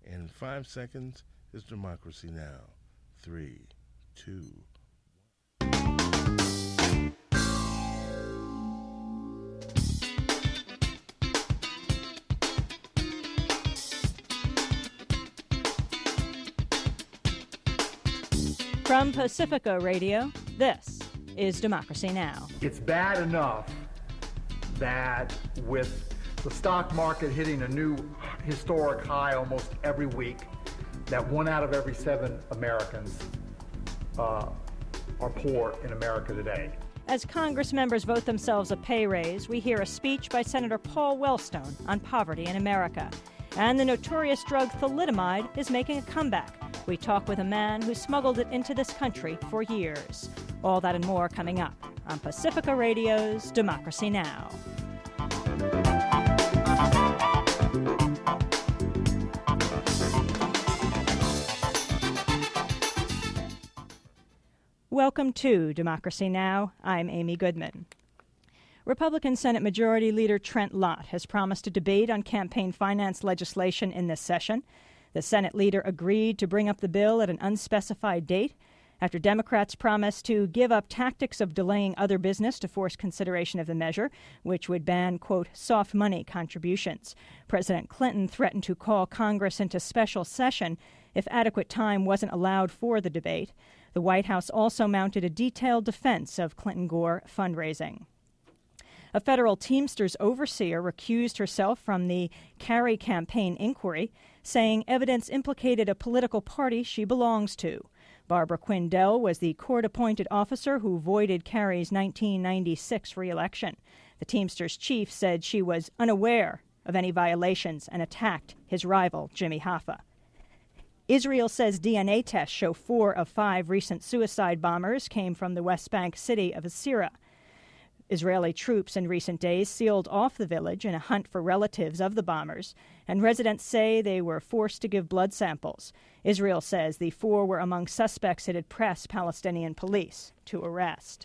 And 5 seconds is Democracy Now! 3, 2. From Pacifica Radio, this is Democracy Now! It's bad enough that with the stock market hitting a new historic high almost every week, that 1 out of every 7 Americans are poor in America today. As Congress members vote themselves a pay raise, we hear a speech by Senator Paul Wellstone on poverty in America. And the notorious drug thalidomide is making a comeback. We talk with a man who smuggled it into this country for years. All that and more coming up on Pacifica Radio's Democracy Now! Welcome to Democracy Now! I'm Amy Goodman. Republican Senate Majority Leader Trent Lott has promised a debate on campaign finance legislation in this session. The Senate leader agreed to bring up the bill at an unspecified date after Democrats promised to give up tactics of delaying other business to force consideration of the measure, which would ban, quote, soft money contributions. President Clinton threatened to call Congress into special session if adequate time wasn't allowed for the debate. The White House also mounted a detailed defense of Clinton-Gore fundraising. A federal Teamsters overseer recused herself from the Kerry campaign inquiry, saying evidence implicated a political party she belongs to. Barbara Quindell was the court-appointed officer who voided Kerry's 1996 re-election. The Teamsters chief said she was unaware of any violations and attacked his rival, Jimmy Hoffa. Israel says DNA tests show 4 of 5 recent suicide bombers came from the West Bank city of Asira. Israeli troops in recent days sealed off the village in a hunt for relatives of the bombers, and residents say they were forced to give blood samples. Israel says the 4 were among suspects it had pressed Palestinian police to arrest.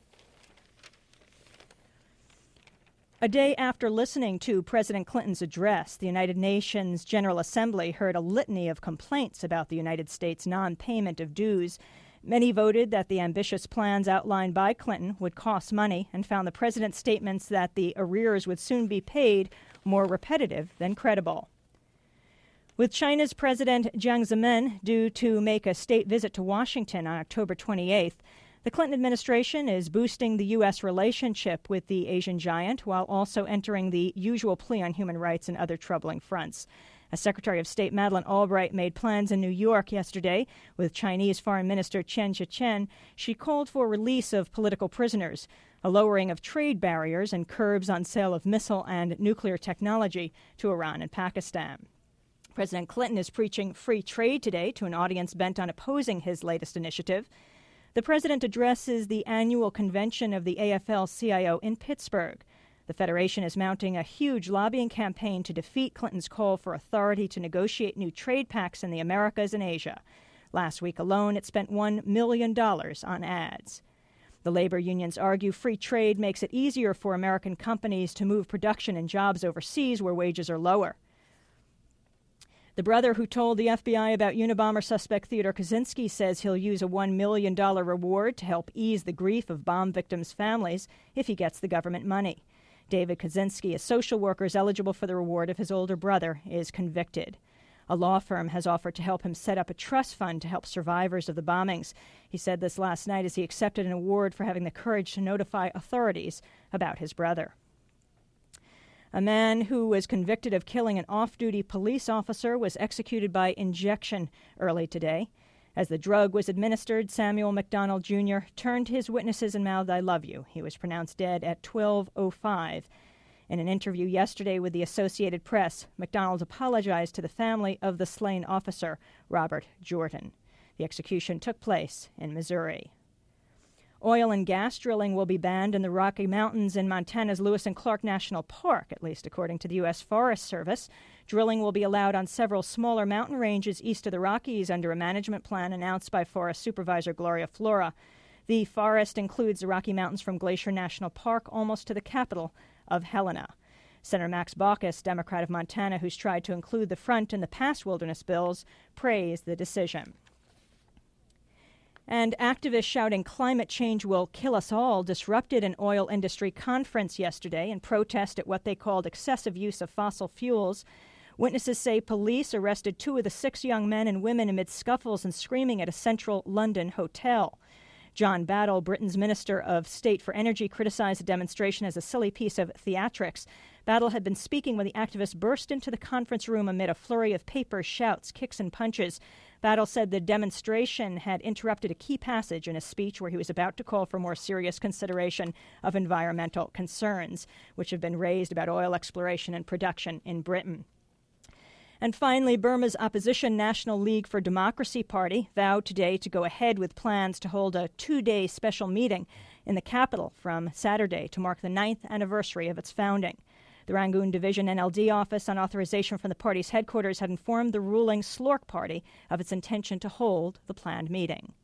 A day after listening to President Clinton's address, the United Nations General Assembly heard a litany of complaints about the United States' non-payment of dues. Many voted that the ambitious plans outlined by Clinton would cost money and found the president's statements that the arrears would soon be paid more repetitive than credible. With China's President Jiang Zemin due to make a state visit to Washington on October 28th, the Clinton administration is boosting the U.S. relationship with the Asian giant while also entering the usual plea on human rights and other troubling fronts. As Secretary of State Madeleine Albright made plans in New York yesterday with Chinese Foreign Minister Chen Shih-chen, she called for release of political prisoners, a lowering of trade barriers, and curbs on sale of missile and nuclear technology to Iran and Pakistan. President Clinton is preaching free trade today to an audience bent on opposing his latest initiative. The president addresses the annual convention of the AFL-CIO in Pittsburgh. The Federation is mounting a huge lobbying campaign to defeat Clinton's call for authority to negotiate new trade pacts in the Americas and Asia. Last week alone, it spent $1 million on ads. The labor unions argue free trade makes it easier for American companies to move production and jobs overseas where wages are lower. The brother who told the FBI about Unabomber suspect Theodore Kaczynski says he'll use a $1 million reward to help ease the grief of bomb victims' families if he gets the government money. David Kaczynski, a social worker, is eligible for the reward if his older brother is convicted. A law firm has offered to help him set up a trust fund to help survivors of the bombings. He said this last night as he accepted an award for having the courage to notify authorities about his brother. A man who was convicted of killing an off-duty police officer was executed by injection early today. As the drug was administered, Samuel McDonald Jr. turned to his witnesses and mouthed, "I love you." He was pronounced dead at 12:05. In an interview yesterday with the Associated Press, McDonald apologized to the family of the slain officer, Robert Jordan. The execution took place in Missouri. Oil and gas drilling will be banned in the Rocky Mountains in Montana's Lewis and Clark National Park, at least according to the U.S. Forest Service. Drilling will be allowed on several smaller mountain ranges east of the Rockies under a management plan announced by Forest Supervisor Gloria Flora. The forest includes the Rocky Mountains from Glacier National Park almost to the capital of Helena. Senator Max Baucus, Democrat of Montana, who's tried to include the front in the past wilderness bills, praised the decision. And activists shouting climate change will kill us all disrupted an oil industry conference yesterday in protest at what they called excessive use of fossil fuels. Witnesses say police arrested 2 of the 6 young men and women amid scuffles and screaming at a central London hotel. John Battle, Britain's Minister of State for Energy, criticized the demonstration as a silly piece of theatrics. Battle had been speaking when the activists burst into the conference room amid a flurry of papers, shouts, kicks, and punches. Battle said the demonstration had interrupted a key passage in a speech where he was about to call for more serious consideration of environmental concerns, which have been raised about oil exploration and production in Britain. And finally, Burma's opposition National League for Democracy Party vowed today to go ahead with plans to hold a 2-day special meeting in the capital from Saturday to mark the 9th anniversary of its founding. The Rangoon Division NLD office on authorization from the party's headquarters had informed the ruling Slork Party of its intention to hold the planned meeting.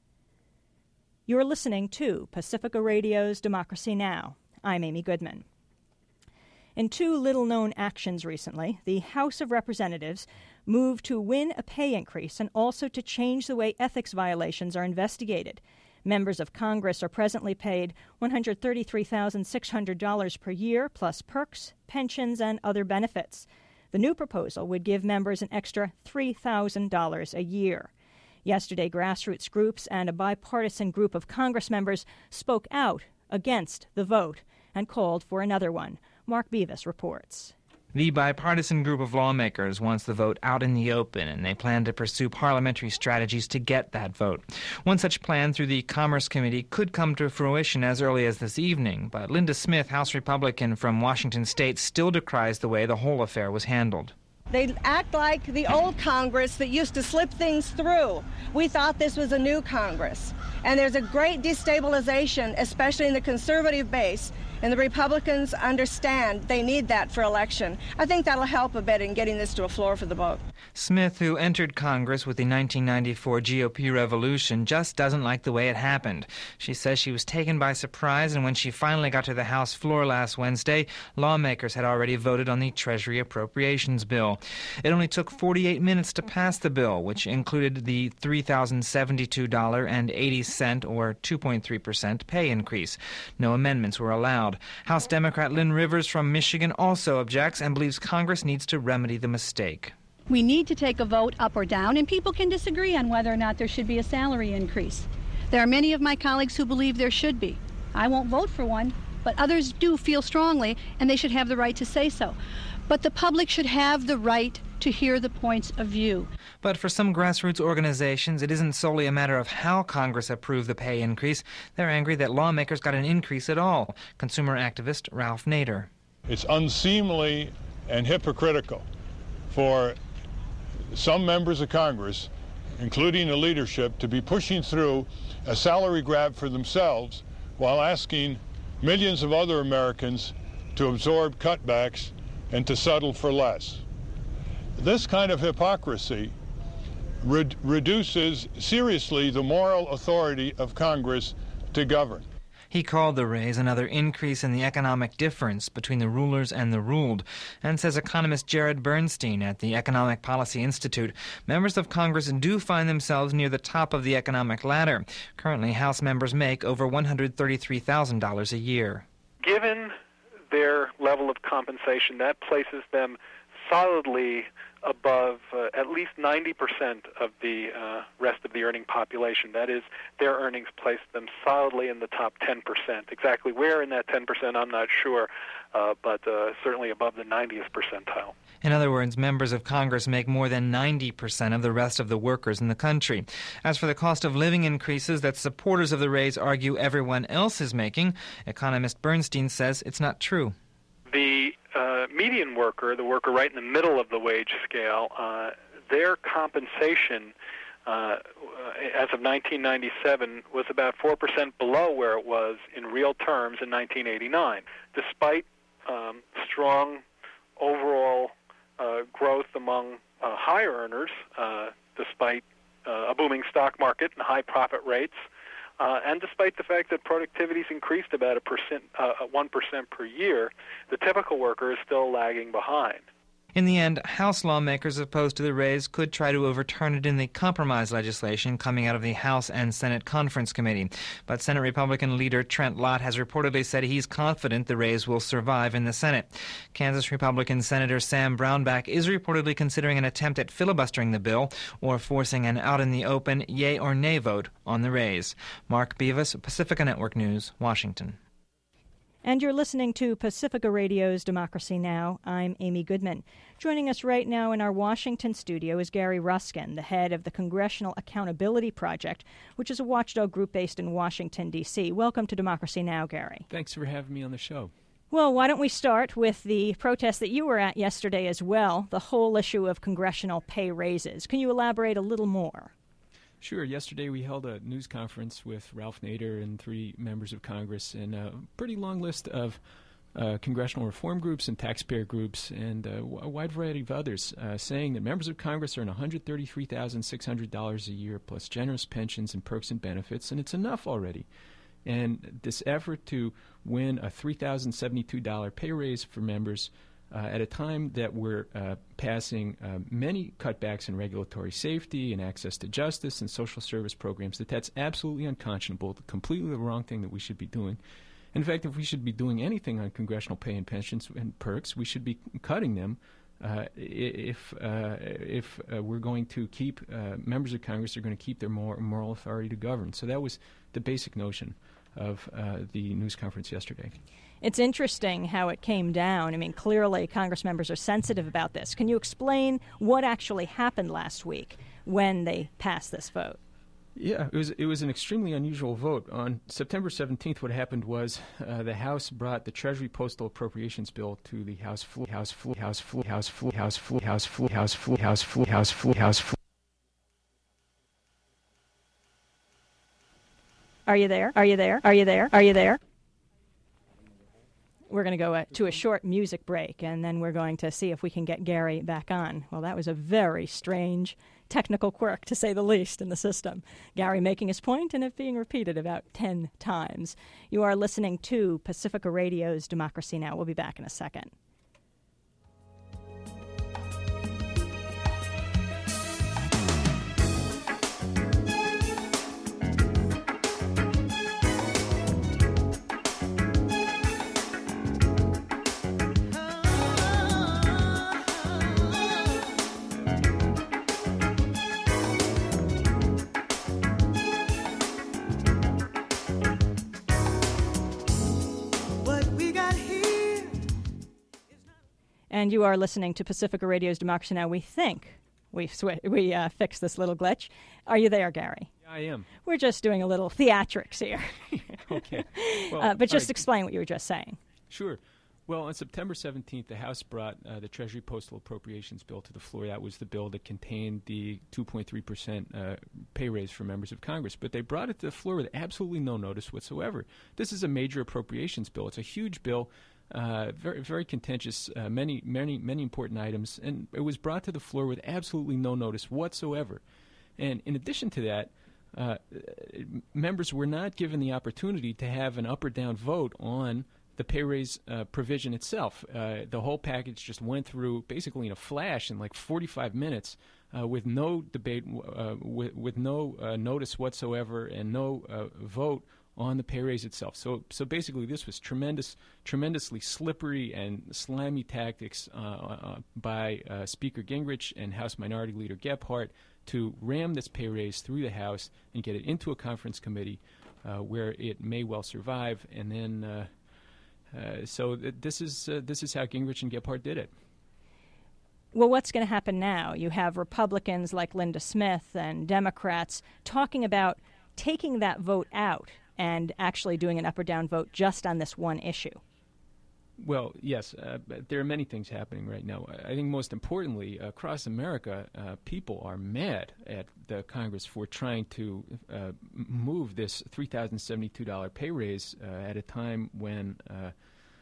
You're listening to Pacifica Radio's Democracy Now! I'm Amy Goodman. In 2 little-known actions recently, the House of Representatives moved to win a pay increase and also to change the way ethics violations are investigated. Members of Congress are presently paid $133,600 per year, plus perks, pensions, and other benefits. The new proposal would give members an extra $3,000 a year. Yesterday, grassroots groups and a bipartisan group of Congress members spoke out against the vote and called for another one. Mark Beavis reports. The bipartisan group of lawmakers wants the vote out in the open, and they plan to pursue parliamentary strategies to get that vote. One such plan through the Commerce Committee could come to fruition as early as this evening, but Linda Smith, House Republican from Washington State, still decries the way the whole affair was handled. They act like the old Congress that used to slip things through. We thought this was a new Congress, and there's a great destabilization, especially in the conservative base. And the Republicans understand they need that for election. I think that'll help a bit in getting this to a floor for the vote. Smith, who entered Congress with the 1994 GOP revolution, just doesn't like the way it happened. She says she was taken by surprise, and when she finally got to the House floor last Wednesday, lawmakers had already voted on the Treasury Appropriations Bill. It only took 48 minutes to pass the bill, which included the $3,072.80 or 2.3% pay increase. No amendments were allowed. House Democrat Lynn Rivers from Michigan also objects and believes Congress needs to remedy the mistake. We need to take a vote up or down, and people can disagree on whether or not there should be a salary increase. There are many of my colleagues who believe there should be. I won't vote for one, but others do feel strongly, and they should have the right to say so. But the public should have the right to hear the points of view. But for some grassroots organizations, it isn't solely a matter of how Congress approved the pay increase. They're angry that lawmakers got an increase at all. Consumer activist Ralph Nader. It's unseemly and hypocritical for some members of Congress, including the leadership, to be pushing through a salary grab for themselves while asking millions of other Americans to absorb cutbacks and to settle for less. This kind of hypocrisy reduces seriously the moral authority of Congress to govern. He called the raise another increase in the economic difference between the rulers and the ruled, and says economist Jared Bernstein at the Economic Policy Institute, members of Congress do find themselves near the top of the economic ladder. Currently, House members make over $133,000 a year. Given their level of compensation, that places them solidly above at least 90% of the rest of the earning population. That is, their earnings place them solidly in the top 10%. Exactly where in that 10%, I'm not sure, but certainly above the 90th percentile. In other words, members of Congress make more than 90% of the rest of the workers in the country. As for the cost of living increases that supporters of the raise argue everyone else is making, economist Bernstein says it's not true. The median worker, the worker right in the middle of the wage scale, their compensation as of 1997 was about 4% below where it was in real terms in 1989. Despite strong overall growth among higher earners, despite a booming stock market and high profit rates, And despite the fact that productivity's increased about 1% per year, the typical worker is still lagging behind. In the end, House lawmakers opposed to the raise could try to overturn it in the compromise legislation coming out of the House and Senate Conference Committee. But Senate Republican leader Trent Lott has reportedly said he's confident the raise will survive in the Senate. Kansas Republican Senator Sam Brownback is reportedly considering an attempt at filibustering the bill or forcing an out-in-the-open yea or nay vote on the raise. Mark Beavis, Pacifica Network News, Washington. And you're listening to Pacifica Radio's Democracy Now! I'm Amy Goodman. Joining us right now in our Washington studio is Gary Ruskin, the head of the Congressional Accountability Project, which is a watchdog group based in Washington, D.C. Welcome to Democracy Now!, Gary. Thanks for having me on the show. Well, why don't we start with the protest that you were at yesterday as well, the whole issue of congressional pay raises. Can you elaborate a little more? Sure. Yesterday we held a news conference with Ralph Nader and 3 members of Congress and a pretty long list of congressional reform groups and taxpayer groups and a wide variety of others saying that members of Congress earn $133,600 a year plus generous pensions and perks and benefits, and it's enough already. And this effort to win a $3,072 pay raise for members at a time that we're passing many cutbacks in regulatory safety and access to justice and social service programs, that's absolutely unconscionable, completely the wrong thing that we should be doing. In fact, if we should be doing anything on congressional pay and pensions and perks, we should be cutting them if we're going to keep members of Congress are going to keep their moral authority to govern. So that was the basic notion of the news conference yesterday. It's interesting how it came down. I mean, clearly Congress members are sensitive about this. Can you explain what actually happened last week when they passed this vote? Yeah, it was an extremely unusual vote. On September 17th, what happened was the House brought the Treasury Postal Appropriations Bill to the House floor. Are you there? Are you there? Are you there? Are you there? We're going to go to a short music break, and then we're going to see if we can get Gary back on. Well, that was a very strange technical quirk, to say the least, in the system. Gary making his point and it being repeated about 10 times. You are listening to Pacifica Radio's Democracy Now! We'll be back in a second. And you are listening to Pacifica Radio's Democracy Now! We think we fixed this little glitch. Are you there, Gary? Yeah, I am. We're just doing a little theatrics here. Okay. Well, but just explain what you were just saying. Sure. Well, on September 17th, the House brought the Treasury Postal Appropriations Bill to the floor. That was the bill that contained the 2.3% pay raise for members of Congress. But they brought it to the floor with absolutely no notice whatsoever. This is a major appropriations bill. It's a huge bill. Very, very contentious, many important items, and it was brought to the floor with absolutely no notice whatsoever. And in addition to that, members were not given the opportunity to have an up or down vote on the pay raise provision itself. The whole package just went through basically in a flash in like 45 minutes with no debate, with no notice whatsoever, and no vote on the pay raise itself. So basically this was tremendously slippery and slimy tactics by Speaker Gingrich and House Minority Leader Gephardt to ram this pay raise through the House and get it into a conference committee where it may well survive. And then this is how Gingrich and Gephardt did it. Well, what's going to happen now? You have Republicans like Linda Smith and Democrats talking about taking that vote out and actually doing an up or down vote just on this one issue. Well, yes, there are many things happening right now. I think most importantly, across America, people are mad at the Congress for trying to move this $3,072 pay raise at a time when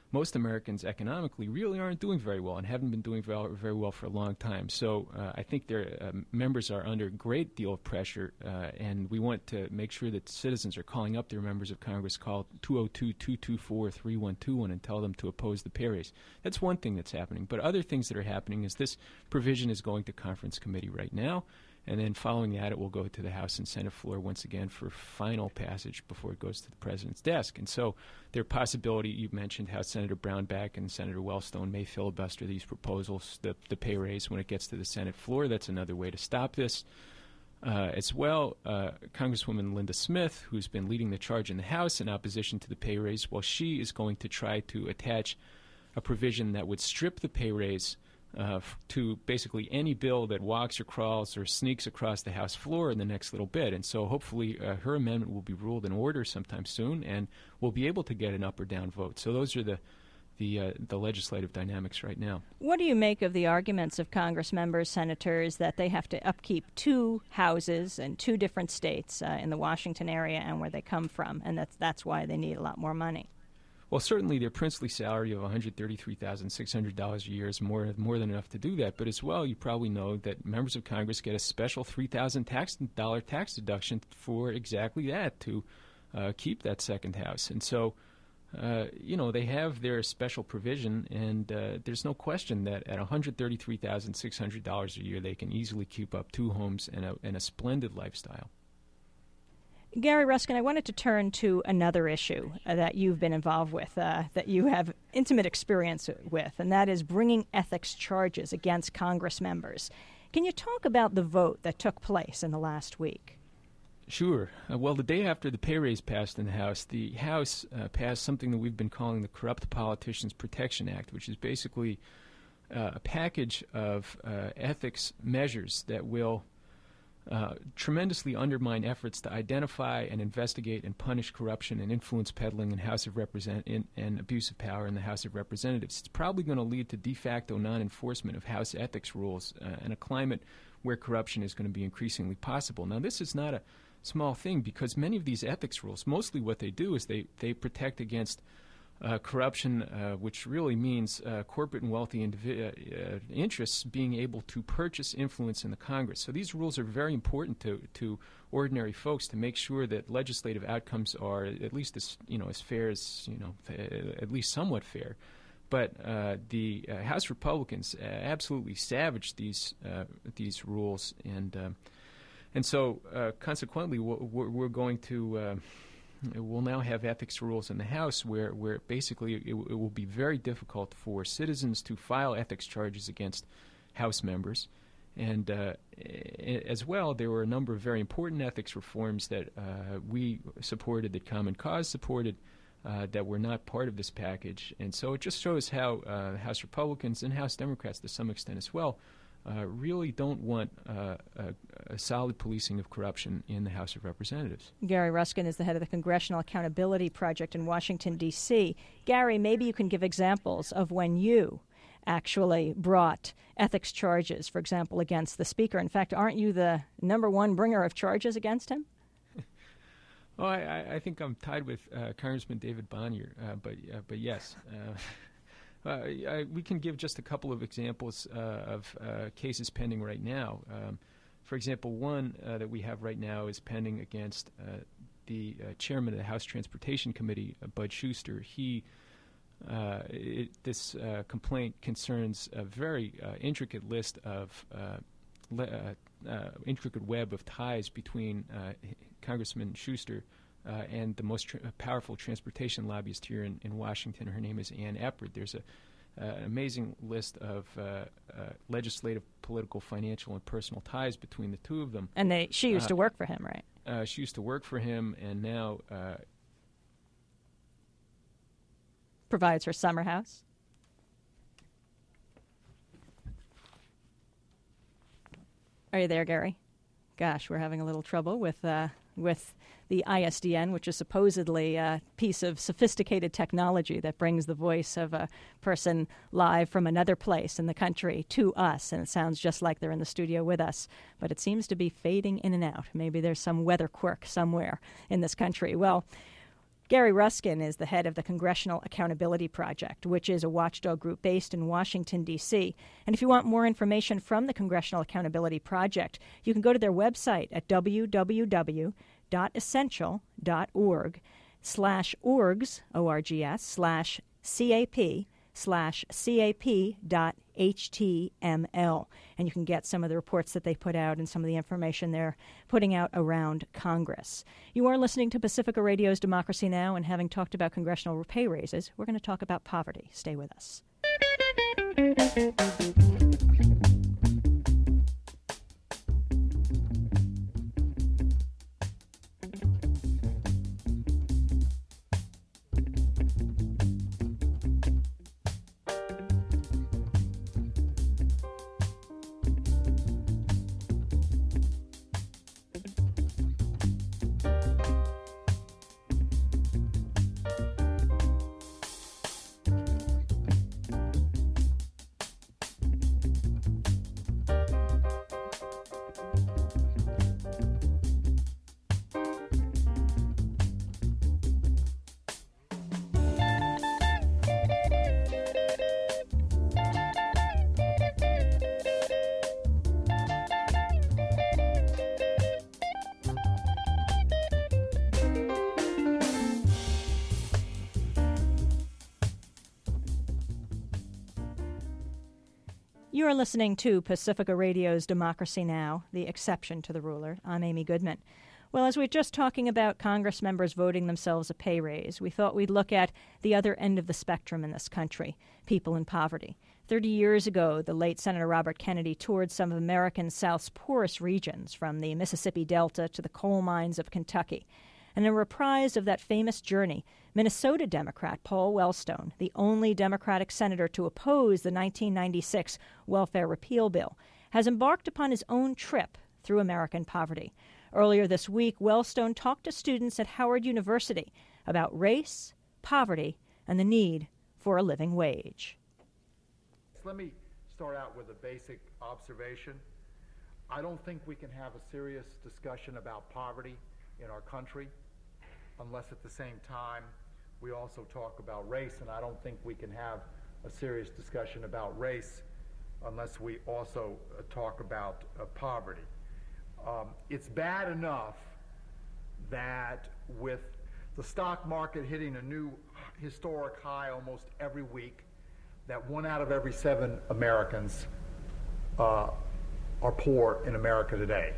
most Americans economically really aren't doing very well and haven't been doing very well for a long time. So I think their members are under a great deal of pressure, and we want to make sure that citizens are calling up their members of Congress. Call 202-224-3121 and tell them to oppose the pay raise. That's one thing that's happening. But other things that are happening is this provision is going to conference committee right now. And then following that, it will go to the House and Senate floor once again for final passage before it goes to the president's desk. And so there are possibility, you mentioned how Senator Brownback and Senator Wellstone may filibuster these proposals, the pay raise, when it gets to the Senate floor. That's another way to stop this. As well, Congresswoman Linda Smith, who's been leading the charge in the House in opposition to the pay raise, well, she is going to try to attach a provision that would strip the pay raise to basically any bill that walks or crawls or sneaks across the House floor in the next little bit. And so hopefully her amendment will be ruled in order sometime soon, and we'll be able to get an up or down vote. So those are the legislative dynamics right now. What do you make of the arguments of Congress members, senators, that they have to upkeep two houses in two different states in the Washington area and where they come from, and that's why they need a lot more money? Well, certainly their princely salary of $133,600 a year is more than enough to do that. But as well, you probably know that members of Congress get a special $3,000 tax deduction for exactly that, to keep that second house. And so, they have their special provision, and there's no question that at $133,600 a year, they can easily keep up two homes and a splendid lifestyle. Gary Ruskin, I wanted to turn to another issue that you've been involved with, that you have intimate experience with, and that is bringing ethics charges against Congress members. Can you talk about the vote that took place in the last week? Sure. Well, the day after the pay raise passed in the House passed something that we've been calling the Corrupt Politicians Protection Act, which is basically a package of ethics measures that will tremendously undermine efforts to identify and investigate and punish corruption and influence peddling and abuse of power in the House of Representatives. It's probably going to lead to de facto non-enforcement of House ethics rules and a climate where corruption is going to be increasingly possible. Now, this is not a small thing, because many of these ethics rules, mostly what they do is they protect against corruption, which really means corporate and wealthy interests being able to purchase influence in the Congress. So these rules are very important to ordinary folks to make sure that legislative outcomes are at least as fair as at least somewhat fair. But the House Republicans absolutely savaged these rules, and so consequently we're going to. We'll now have ethics rules in the House where basically it will be very difficult for citizens to file ethics charges against House members. And as well, there were a number of very important ethics reforms that we supported, that Common Cause supported, that were not part of this package. And so it just shows how House Republicans and House Democrats, to some extent as well, really don't want a solid policing of corruption in the House of Representatives. Gary Ruskin is the head of the Congressional Accountability Project in Washington, D.C. Gary, maybe you can give examples of when you actually brought ethics charges, for example, against the Speaker. In fact, aren't you the number one bringer of charges against him? Oh, I think I'm tied with Congressman David Bonnier, but yes. We can give just a couple of examples of cases pending right now. For example, one that we have right now is pending against the chairman of the House Transportation Committee, Bud Shuster. This complaint concerns a very intricate list of intricate web of ties between Congressman Shuster and the most powerful transportation lobbyist here in Washington. Her name is Ann Eppert. There's an amazing list of legislative, political, financial, and personal ties between the two of them. And she used to work for him, right? She used to work for him, and now provides her summer house. Are you there, Gary? Gosh, we're having a little trouble with the ISDN, which is supposedly a piece of sophisticated technology that brings the voice of a person live from another place in the country to us, and it sounds just like they're in the studio with us, but it seems to be fading in and out. Maybe there's some weather quirk somewhere in this country. Well, Gary Ruskin is the head of the Congressional Accountability Project, which is a watchdog group based in Washington, D.C. And if you want more information from the Congressional Accountability Project, you can go to their website at www.essential.org/orgs, ORGS/CAP/CAP.html. And you can get some of the reports that they put out and some of the information they're putting out around Congress. You are listening to Pacifica Radio's Democracy Now!, and having talked about congressional pay raises, we're going to talk about poverty. Stay with us. You are listening to Pacifica Radio's Democracy Now!, the exception to the ruler. I'm Amy Goodman. Well, as we're just talking about Congress members voting themselves a pay raise, we thought we'd look at the other end of the spectrum in this country, people in poverty. 30 years ago, the late Senator Robert Kennedy toured some of American South's poorest regions, from the Mississippi Delta to the coal mines of Kentucky. And in a reprise of that famous journey, Minnesota Democrat Paul Wellstone, the only Democratic senator to oppose the 1996 welfare repeal bill, has embarked upon his own trip through American poverty. Earlier this week, Wellstone talked to students at Howard University about race, poverty, and the need for a living wage. Let me start out with a basic observation. I don't think we can have a serious discussion about poverty in our country unless at the same time we also talk about race, and I don't think we can have a serious discussion about race unless we also talk about poverty. It's bad enough that with the stock market hitting a new historic high almost every week, that 1 out of every 7 Americans are poor in America today.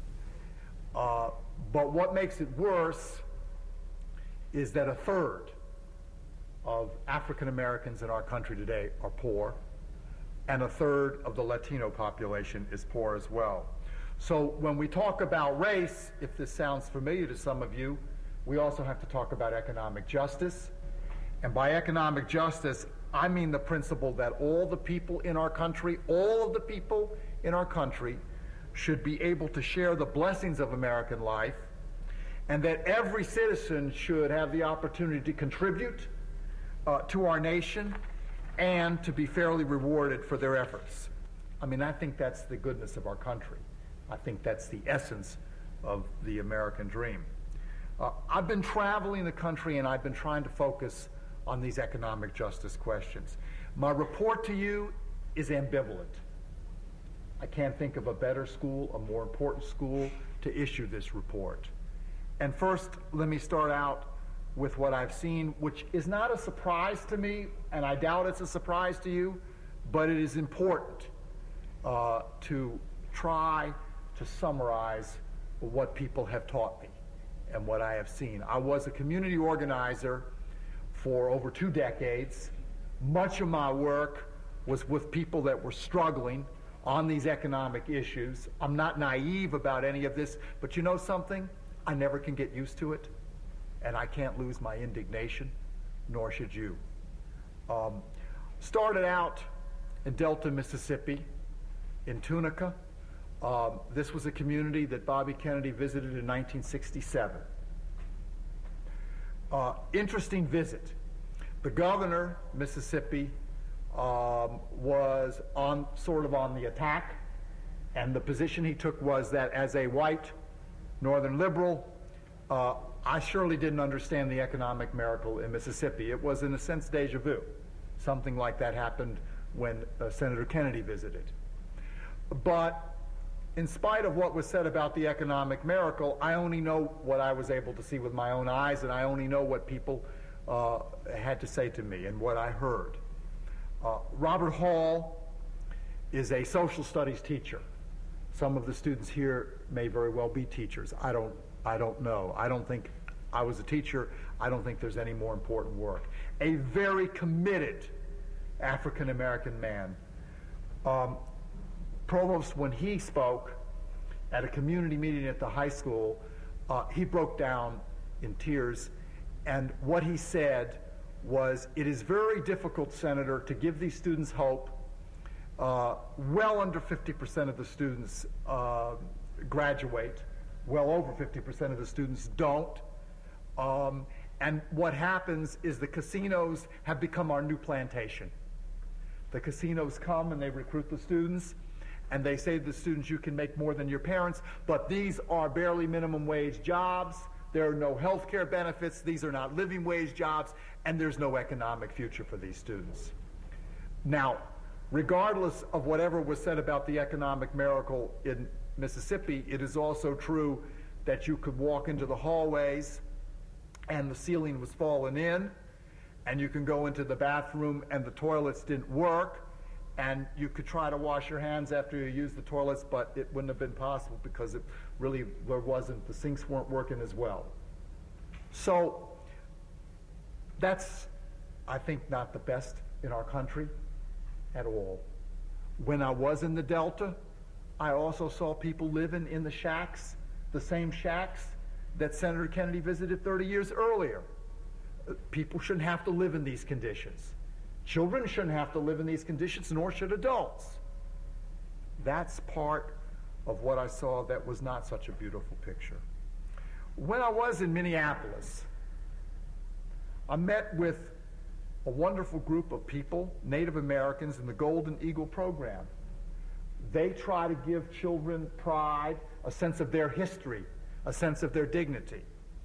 But what makes it worse is that 1/3 of African Americans in our country today are poor, and 1/3 of the Latino population is poor as well. So when we talk about race, if this sounds familiar to some of you, we also have to talk about economic justice. And by economic justice, I mean the principle that all the people in our country, all of the people in our country, should be able to share the blessings of American life, and that every citizen should have the opportunity to contribute to our nation and to be fairly rewarded for their efforts. I mean, I think that's the goodness of our country. I think that's the essence of the American dream. I've been traveling the country and I've been trying to focus on these economic justice questions. My report to you is ambivalent. I can't think of a better school, a more important school to issue this report. And first, let me start out with what I've seen, which is not a surprise to me, and I doubt it's a surprise to you, but it is important to try to summarize what people have taught me and what I have seen. I was a community organizer for over 2 decades. Much of my work was with people that were struggling on these economic issues. I'm not naive about any of this, but you know something? I never can get used to it, and I can't lose my indignation, nor should you. Started out in Delta, Mississippi, in Tunica. This was a community that Bobby Kennedy visited in 1967. Interesting visit. The governor, Mississippi, was sort of on the attack, and the position he took was that as a white Northern liberal, I surely didn't understand the economic miracle in Mississippi. It was, in a sense, deja vu. Something like that happened when Senator Kennedy visited. But in spite of what was said about the economic miracle, I only know what I was able to see with my own eyes, and I only know what people had to say to me and what I heard. Robert Hall is a social studies teacher. Some of the students here may very well be teachers. I don't know. I don't think I was a teacher. I don't think there's any more important work. A very committed African-American man. Provost, when he spoke at a community meeting at the high school, he broke down in tears, and what he said was, "It is very difficult, Senator, to give these students hope. Well under 50% of the students graduate. Well over 50% of the students don't. And what happens is the casinos have become our new plantation. The casinos come and they recruit the students, and they say to the students, you can make more than your parents, but these are barely minimum wage jobs. There are no health care benefits. These are not living wage jobs, and there's no economic future for these students." Now, regardless of whatever was said about the economic miracle in Mississippi, it is also true that you could walk into the hallways and the ceiling was falling in, and you can go into the bathroom and the toilets didn't work, and you could try to wash your hands after you use the toilets, but it wouldn't have been possible because the sinks weren't working as well. So that's, I think, not the best in our country at all. When I was in the Delta, I also saw people living in the shacks, the same shacks that Senator Kennedy visited 30 years earlier. People shouldn't have to live in these conditions. Children shouldn't have to live in these conditions, nor should adults. That's part of what I saw that was not such a beautiful picture. When I was in Minneapolis, I met with a wonderful group of people, Native Americans, in the Golden Eagle program. They try to give children pride, a sense of their history, a sense of their dignity.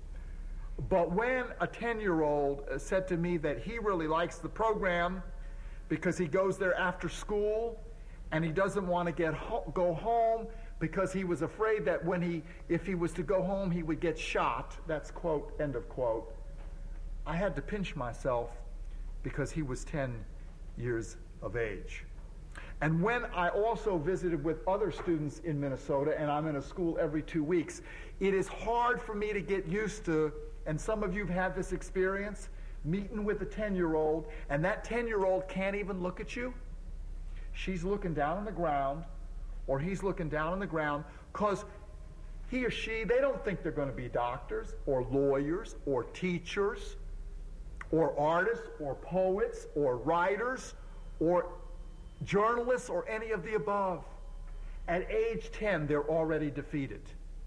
But when a 10-year-old said to me that he really likes the program because he goes there after school and he doesn't want to go home because he was afraid that if he was to go home, he would get shot, that's quote, end of quote, I had to pinch myself because he was 10 years of age. And when I also visited with other students in Minnesota, and I'm in a school every 2 weeks, it is hard for me to get used to, and some of you have had this experience, meeting with a 10-year-old, and that 10-year-old can't even look at you. She's looking down on the ground, or he's looking down on the ground, because he or she, they don't think they're going to be doctors, or lawyers, or teachers, or artists, or poets, or writers, or journalists, or any of the above. At age 10, they're already defeated.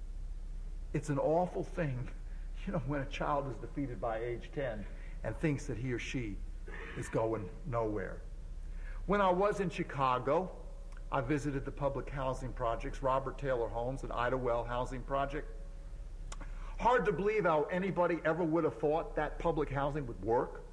It's an awful thing, when a child is defeated by age 10 and thinks that he or she is going nowhere. When I was in Chicago, I visited the public housing projects, Robert Taylor Homes and Ida Well Housing Project. Hard to believe how anybody ever would have thought that public housing would work.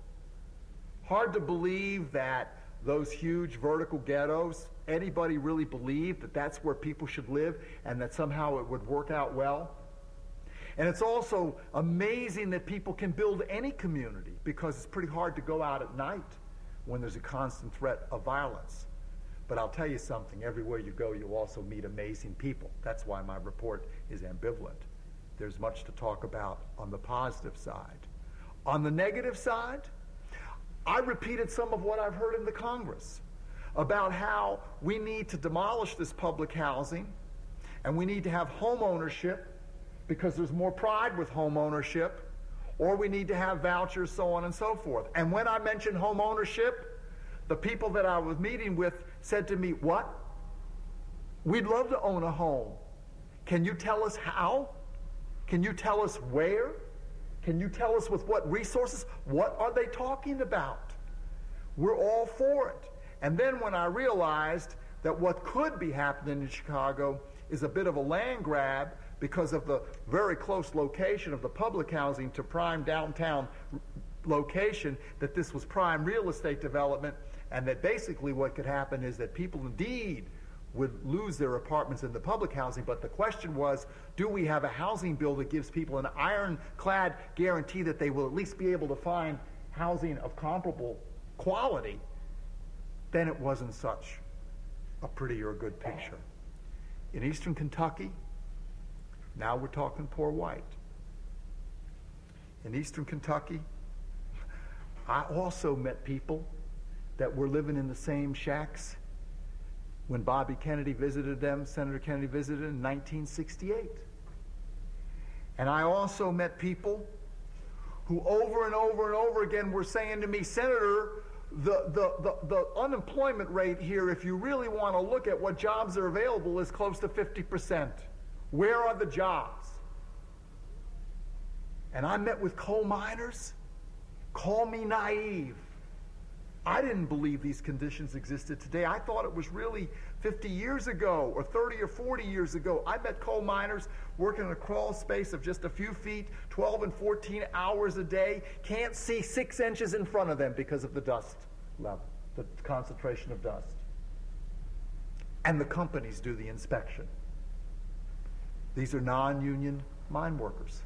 Hard to believe that those huge vertical ghettos, anybody really believed that that's where people should live and that somehow it would work out well. And it's also amazing that people can build any community because it's pretty hard to go out at night when there's a constant threat of violence. But I'll tell you something, everywhere you go, you'll also meet amazing people. That's why my report is ambivalent. There's much to talk about on the positive side. On the negative side, I repeated some of what I've heard in the Congress about how we need to demolish this public housing and we need to have home ownership because there's more pride with home ownership, or we need to have vouchers, so on and so forth. And when I mentioned home ownership, the people that I was meeting with said to me, "What? We'd love to own a home. Can you tell us how? Can you tell us where? Can you tell us with what resources? What are they talking about? We're all for it." And then when I realized that what could be happening in Chicago is a bit of a land grab because of the very close location of the public housing to prime downtown location, that this was prime real estate development, and that basically what could happen is that people indeed would lose their apartments in the public housing. But the question was, do we have a housing bill that gives people an ironclad guarantee that they will at least be able to find housing of comparable quality? Then it wasn't such a pretty or a good picture. In eastern Kentucky, now we're talking poor white. In eastern Kentucky, I also met people that were living in the same shacks when Bobby Kennedy visited them, Senator Kennedy visited in 1968. And I also met people who over and over and over again were saying to me, Senator, the unemployment rate here, if you really want to look at what jobs are available, is close to 50%. Where are the jobs? And I met with coal miners. Call me naive. I didn't believe these conditions existed today. I thought it was really 50 years ago or 30 or 40 years ago. I met coal miners working in a crawl space of just a few feet, 12 and 14 hours a day, can't see 6 inches in front of them because of the dust level, the concentration of dust. And the companies do the inspection. These are non-union mine workers.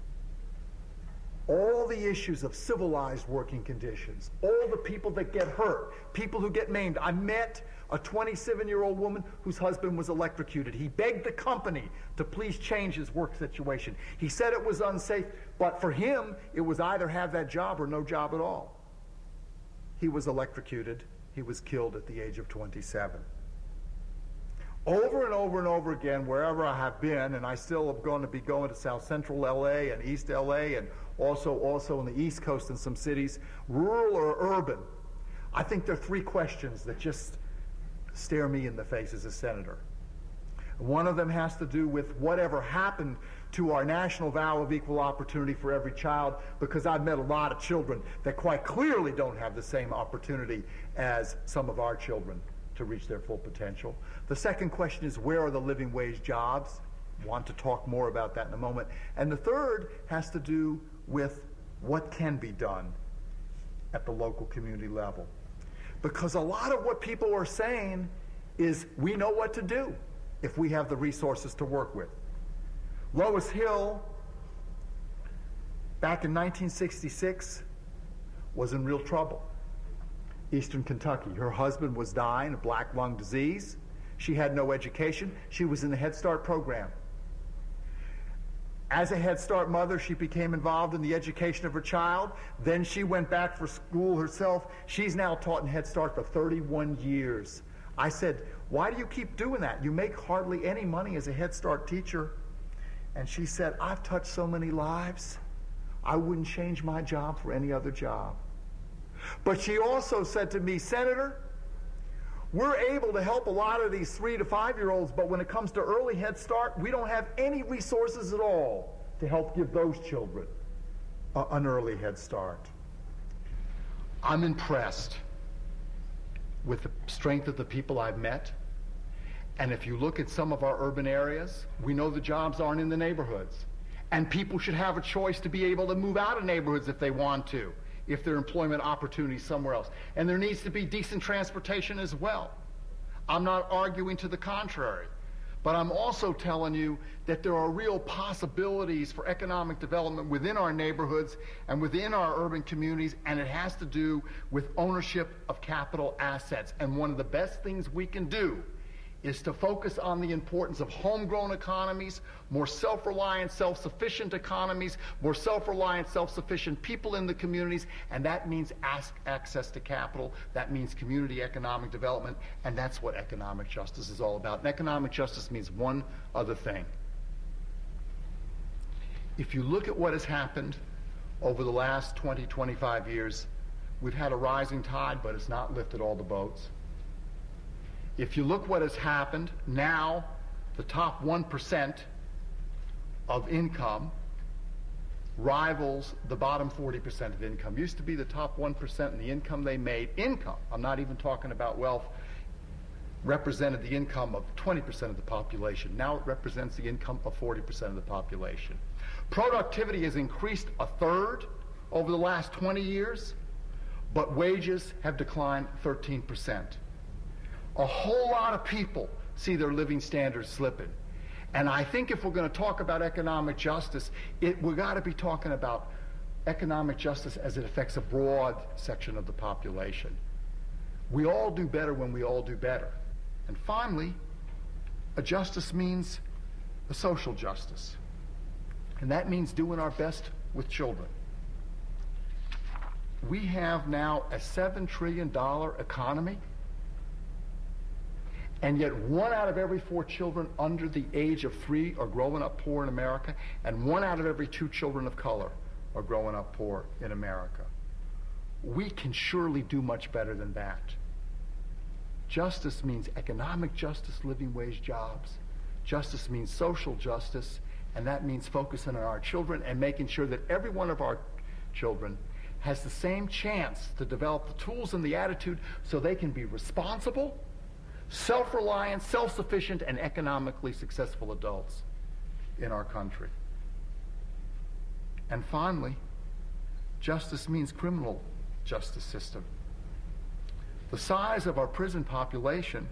All the issues of civilized working conditions, all the people that get hurt, people who get maimed. I met a 27-year-old woman whose husband was electrocuted. He begged the company to please change his work situation. He said it was unsafe, but for him, it was either have that job or no job at all. He was electrocuted. He was killed at the age of 27. Over and over and over again, wherever I have been, and I still am going to be going to South Central LA and East LA and also on the East Coast in some cities, rural or urban, I think there are 3 questions that just stare me in the face as a senator. One of them has to do with whatever happened to our national vow of equal opportunity for every child, because I've met a lot of children that quite clearly don't have the same opportunity as some of our children to reach their full potential. The second question is, where are the living wage jobs? I want to talk more about that in a moment. And the third has to do with what can be done at the local community level. Because a lot of what people are saying is, we know what to do if we have the resources to work with. Lois Hill, back in 1966, was in real trouble. Eastern Kentucky. Her husband was dying of black lung disease. She had no education. She was in the Head Start program. As a Head Start mother, she became involved in the education of her child. Then she went back for school herself. She's now taught in Head Start for 31 years. I said, why do you keep doing that? You make hardly any money as a Head Start teacher. And she said, I've touched so many lives, I wouldn't change my job for any other job. But she also said to me, Senator, we're able to help a lot of these 3 to 5-year-olds, but when it comes to early Head Start, we don't have any resources at all to help give those children an early Head Start. I'm impressed with the strength of the people I've met. And if you look at some of our urban areas, we know the jobs aren't in the neighborhoods. And people should have a choice to be able to move out of neighborhoods if they want to, if there are employment opportunities somewhere else. And there needs to be decent transportation as well. I'm not arguing to the contrary. But I'm also telling you that there are real possibilities for economic development within our neighborhoods and within our urban communities, and it has to do with ownership of capital assets. And one of the best things we can do is to focus on the importance of homegrown economies, more self-reliant, self-sufficient economies, more self-reliant, self-sufficient people in the communities, and that means access to capital, that means community economic development, and that's what economic justice is all about. And economic justice means one other thing. If you look at what has happened over the last 20, 25 years, we've had a rising tide, but it's not lifted all the boats. If you look what has happened, now the top 1% of income rivals the bottom 40% of income. Used to be the top 1% in the income they made. Income, I'm not even talking about wealth. represented the income of 20% of the population. Now it represents the income of 40% of the population. Productivity has increased a third over the last 20 years, but wages have declined 13%. A whole lot of people see their living standards slipping. And I think if we're going to talk about economic justice, we've got to be talking about economic justice as it affects a broad section of the population. We all do better when we all do better. And finally, a justice means a social justice. And that means doing our best with children. We have now a $7 trillion economy, and yet 1 out of every 4 children under the age of 3 are growing up poor in America, and 1 out of every 2 children of color are growing up poor in America. We can surely do much better than that. Justice means economic justice, living wage jobs. Justice means social justice, and that means focusing on our children and making sure that every one of our children has the same chance to develop the tools and the attitude so they can be responsible, self-reliant, self-sufficient, and economically successful adults in our country. And finally, justice means criminal justice system. The size of our prison population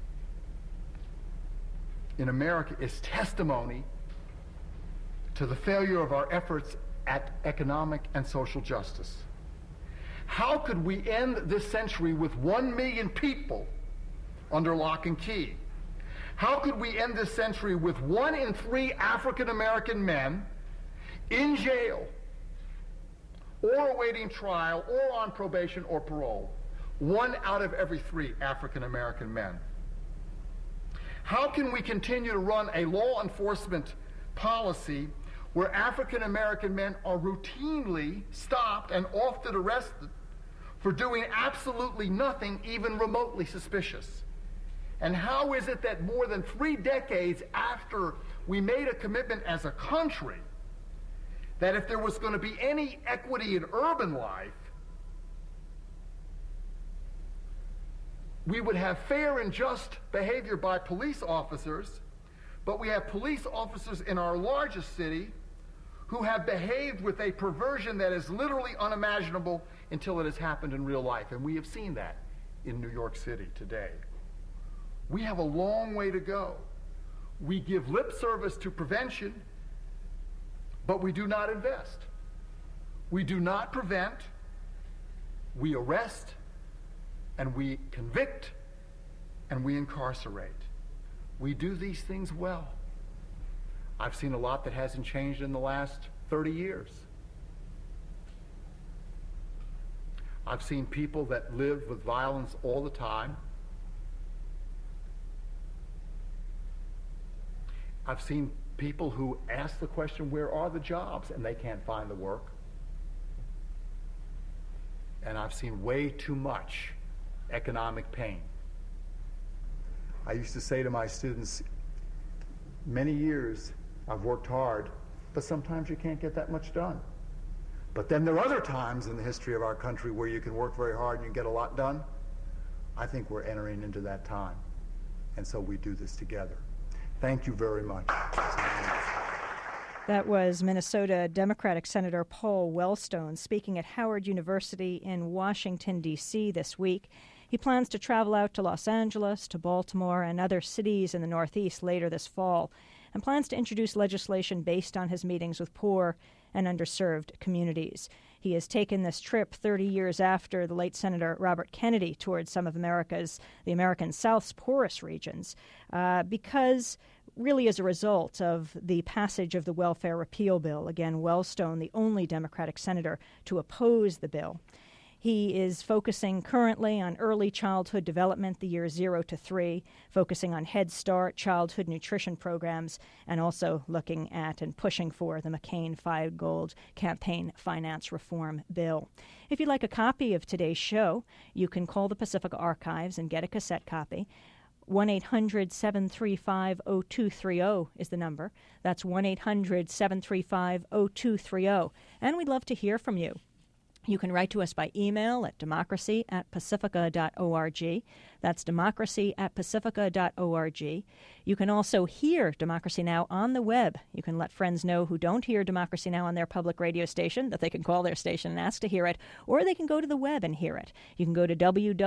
in America is testimony to the failure of our efforts at economic and social justice. How could we end this century with 1 million people under lock and key? How could we end this century with 1 in 3 African American men in jail or awaiting trial or on probation or parole? 1 out of every 3 African American men. How can we continue to run a law enforcement policy where African American men are routinely stopped and often arrested for doing absolutely nothing even remotely suspicious? And how is it that more than 3 decades after we made a commitment as a country that if there was going to be any equity in urban life, we would have fair and just behavior by police officers, but we have police officers in our largest city who have behaved with a perversion that is literally unimaginable until it has happened in real life. And we have seen that in New York City today. We have a long way to go. We give lip service to prevention, but we do not invest. We do not prevent. We arrest, and we convict, and we incarcerate. We do these things well. I've seen a lot that hasn't changed in the last 30 years. I've seen people that live with violence all the time. I've seen people who ask the question, where are the jobs? And they can't find the work. And I've seen way too much economic pain. I used to say to my students, many years I've worked hard, but sometimes you can't get that much done. But then there are other times in the history of our country where you can work very hard and you get a lot done. I think we're entering into that time. And so we do this together. Thank you very much. That was Minnesota Democratic Senator Paul Wellstone speaking at Howard University in Washington, D.C. this week. He plans to travel out to Los Angeles, to Baltimore, and other cities in the Northeast later this fall, and plans to introduce legislation based on his meetings with poor and underserved communities. He has taken this trip 30 years after the late Senator Robert Kennedy toured some of the American South's poorest regions, because really as a result of the passage of the welfare repeal bill. Again, Wellstone, the only Democratic senator to oppose the bill. He is focusing currently on early childhood development, the years 0 to 3, focusing on Head Start, childhood nutrition programs, and also looking at and pushing for the McCain-Feingold campaign finance reform bill. If you'd like a copy of today's show, you can call the Pacifica Archives and get a cassette copy. 1-800-735-0230 is the number. That's 1-800-735-0230. And we'd love to hear from you. You can write to us by email at democracy@pacifica.org. That's democracy@pacifica.org. You can also hear Democracy Now! On the web. You can let friends know who don't hear Democracy Now! On their public radio station that they can call their station and ask to hear it, or they can go to the web and hear it. You can go to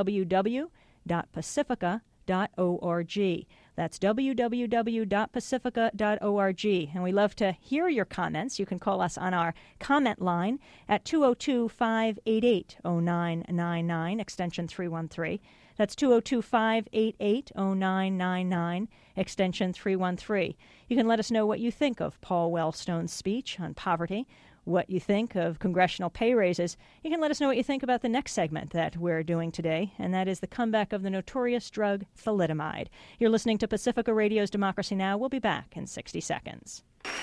www.pacifica.org. That's www.pacifica.org. And we love to hear your comments. You can call us on our comment line at 202-588-0999, extension 313. That's 202-588-0999, extension 313. You can let us know what you think of Paul Wellstone's speech on poverty, what you think of congressional pay raises. You can let us know what you think about the next segment that we're doing today, and that is the comeback of the notorious drug thalidomide. You're listening to Pacifica Radio's Democracy Now! We'll be back in 60 seconds.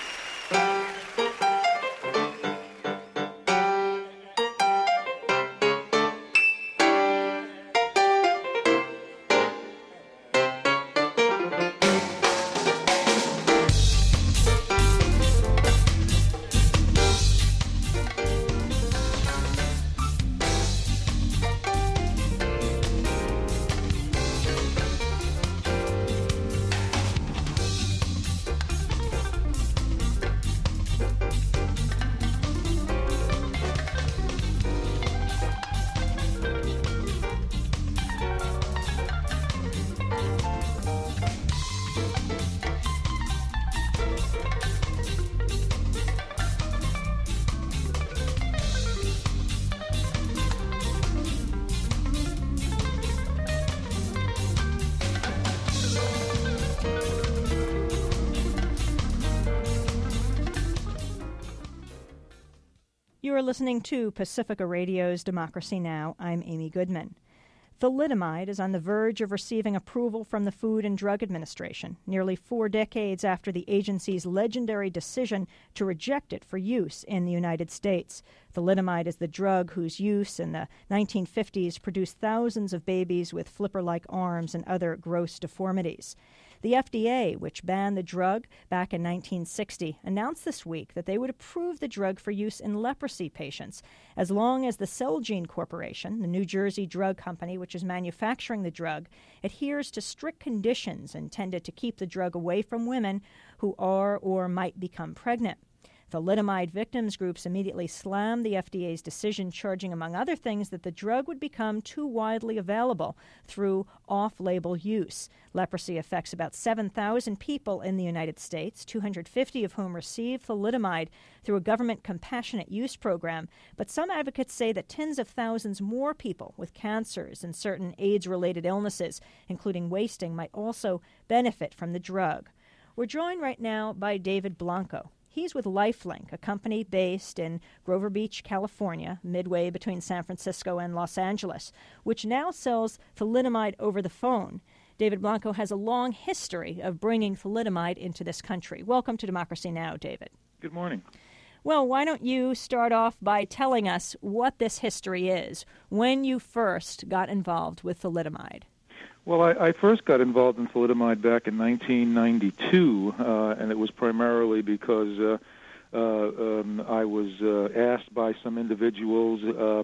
You are listening to Pacifica Radio's Democracy Now! I'm Amy Goodman. Thalidomide is on the verge of receiving approval from the Food and Drug Administration, nearly 4 decades after the agency's legendary decision to reject it for use in the United States. Thalidomide is the drug whose use in the 1950s produced thousands of babies with flipper-like arms and other gross deformities. The FDA, which banned the drug back in 1960, announced this week that they would approve the drug for use in leprosy patients as long as the Celgene Corporation, the New Jersey drug company which is manufacturing the drug, adheres to strict conditions intended to keep the drug away from women who are or might become pregnant. Thalidomide victims groups immediately slammed the FDA's decision, charging, among other things, that the drug would become too widely available through off-label use. Leprosy affects about 7,000 people in the United States, 250 of whom receive thalidomide through a government compassionate use program. But some advocates say that tens of thousands more people with cancers and certain AIDS-related illnesses, including wasting, might also benefit from the drug. We're joined right now by David Blanco. He's with LifeLink, a company based in Grover Beach, California, midway between San Francisco and Los Angeles, which now sells thalidomide over the phone. David Blanco has a long history of bringing thalidomide into this country. Welcome to Democracy Now!, David. Good morning. Well, why don't you start off by telling us what this history is, when you first got involved with thalidomide? Well, I first got involved in thalidomide back in 1992, and it was primarily because I was asked by some individuals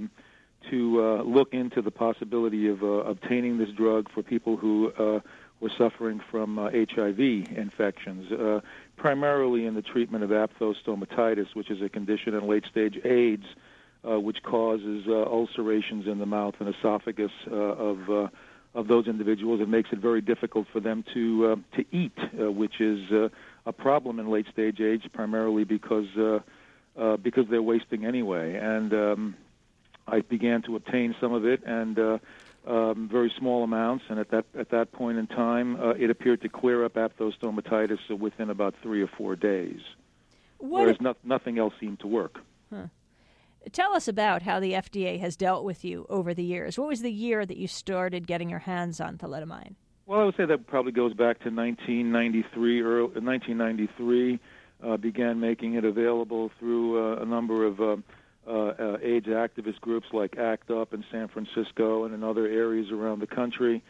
to look into the possibility of obtaining this drug for people who were suffering from HIV infections, primarily in the treatment of aphthous stomatitis, which is a condition in late-stage AIDS, which causes ulcerations in the mouth and esophagus of those individuals. It makes it very difficult for them to eat, which is a problem in late-stage AIDS, primarily because they're wasting anyway. And I began to obtain some of it, and very small amounts. And at that point in time, it appeared to clear up aphthous stomatitis within about 3 or 4 days, whereas nothing else seemed to work. Huh. Tell us about how the FDA has dealt with you over the years. What was the year that you started getting your hands on thalidomide? Well, I would say that probably goes back to 1993. 1993 began making it available through a number of AIDS activist groups like ACT UP in San Francisco and in other areas around the country.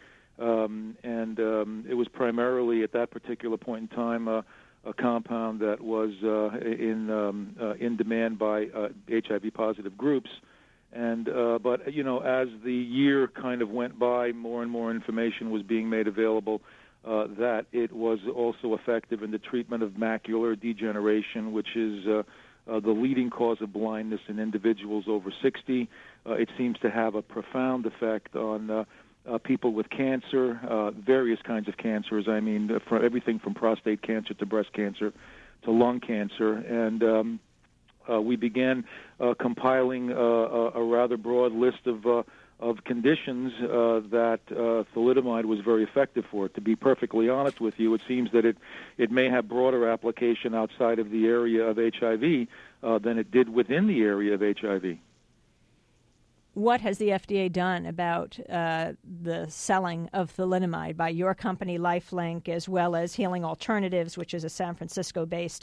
It was primarily at that particular point in time a compound that was in demand by HIV-positive groups, And but as the year kind of went by, more and more information was being made available that it was also effective in the treatment of macular degeneration, which is the leading cause of blindness in individuals over 60. It seems to have a profound effect on people with cancer, various kinds of cancers. I mean, for everything from prostate cancer to breast cancer to lung cancer. And we began compiling a rather broad list of conditions that thalidomide was very effective for. To be perfectly honest with you, it seems that it may have broader application outside of the area of HIV than it did within the area of HIV. What has the FDA done about the selling of thalidomide by your company, LifeLink, as well as Healing Alternatives, which is a San Francisco-based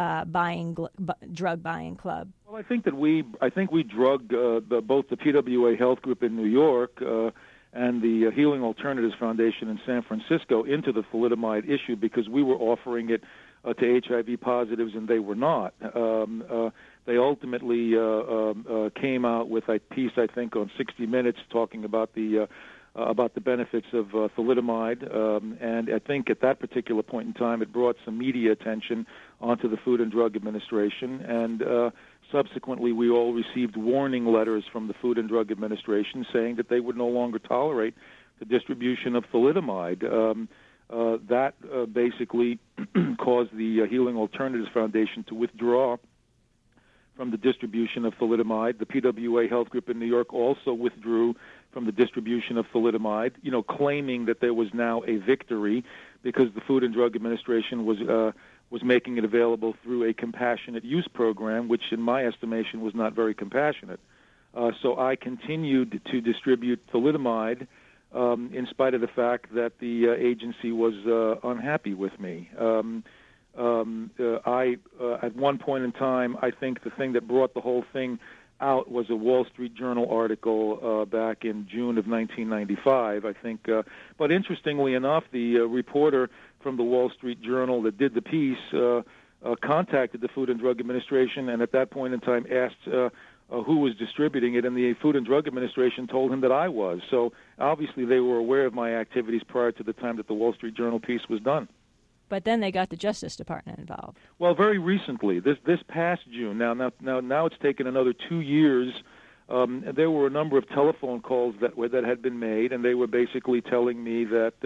drug buying club? Well, I think we drugged both the PWA Health Group in New York and the Healing Alternatives Foundation in San Francisco into the thalidomide issue because we were offering it to HIV positives and they were not. They ultimately came out with a piece, I think, on 60 Minutes talking about the benefits of thalidomide, and I think at that particular point in time it brought some media attention onto the Food and Drug Administration, and subsequently we all received warning letters from the Food and Drug Administration saying that they would no longer tolerate the distribution of thalidomide. That basically caused the Healing Alternatives Foundation to withdraw from the distribution of thalidomide. The PWA Health Group in New York also withdrew from the distribution of thalidomide, claiming that there was now a victory because the Food and Drug Administration was making it available through a compassionate use program, which in my estimation was not very compassionate. So I continued to distribute thalidomide in spite of the fact that the agency was unhappy with me. At one point in time, I think the thing that brought the whole thing out was a Wall Street Journal article back in June of 1995, I think. But interestingly enough, the reporter from the Wall Street Journal that did the piece contacted the Food and Drug Administration and at that point in time asked who was distributing it, and the Food and Drug Administration told him that I was. So obviously they were aware of my activities prior to the time that the Wall Street Journal piece was done. But then they got the Justice Department involved. Well, very recently, this past June. Now it's taken another 2 years. There were a number of telephone calls that had been made, and they were basically telling me that